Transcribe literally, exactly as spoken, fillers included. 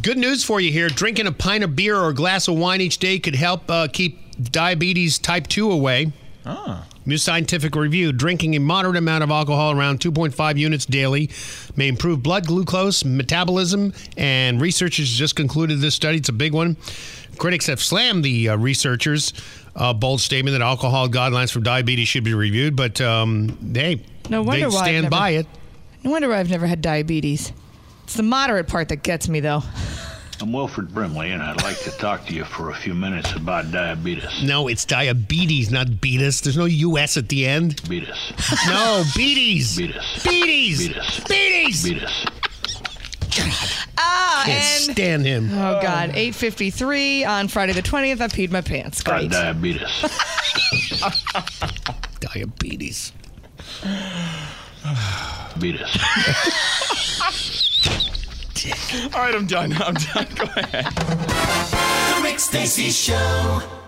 Good news for you here. Drinking a pint of beer or a glass of wine each day could help uh, keep diabetes type two away. Ah. New scientific review. Drinking a moderate amount of alcohol, around two point five units daily, may improve blood glucose metabolism, and researchers just concluded this study. It's a big one. Critics have slammed the uh, researchers' uh, bold statement that alcohol guidelines for diabetes should be reviewed, but um, hey, No wonder they why I've stand never- by it. No wonder why I've never had diabetes. It's the moderate part that gets me, though. I'm Wilford Brimley, and I'd like to talk to you for a few minutes about diabetes. No, it's diabetes, not beatus. There's no U S at the end. Beatus. No, beaties. Beatus. Beaties. Beatus. Beaties. Beatus. Ah, Can't and stand him. oh god, eight fifty-three on Friday the twentieth. I peed my pants. Got Great. diabetes. Diabetes. Beatus. All right, I'm done. I'm done. Go ahead. The Rick Stacy Show.